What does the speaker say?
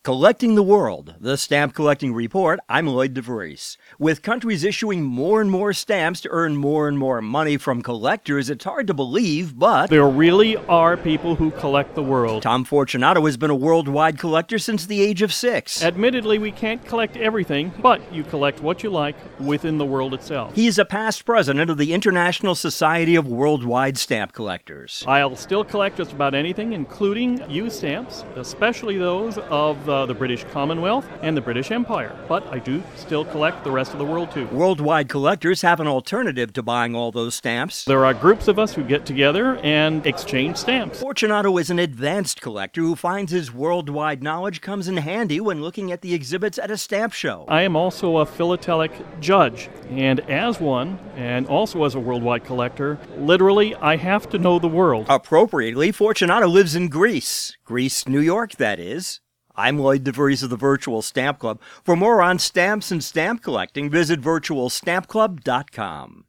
Collecting the World, the Stamp Collecting Report. I'm Lloyd DeVries. With countries issuing more and more stamps to earn more and more money from collectors, it's hard to believe, but there really are people who collect the world. Tom Fortunato has been a worldwide collector since the age of 6. Admittedly, we can't collect everything, but you collect what you like within the world itself. He's a past president of the International Society of Worldwide Stamp Collectors. I'll still collect just about anything, including used stamps, especially those of the British Commonwealth and the British Empire. But I do still collect the rest of the world, too. Worldwide collectors have an alternative to buying all those stamps. There are groups of us who get together and exchange stamps. Fortunato is an advanced collector who finds his worldwide knowledge comes in handy when looking at the exhibits at a stamp show. I am also a philatelic judge, and as one, and also as a worldwide collector, literally I have to know the world. Appropriately, Fortunato lives in Greece. Greece, New York, that is. I'm Lloyd DeVries of the Virtual Stamp Club. For more on stamps and stamp collecting, visit virtualstampclub.com.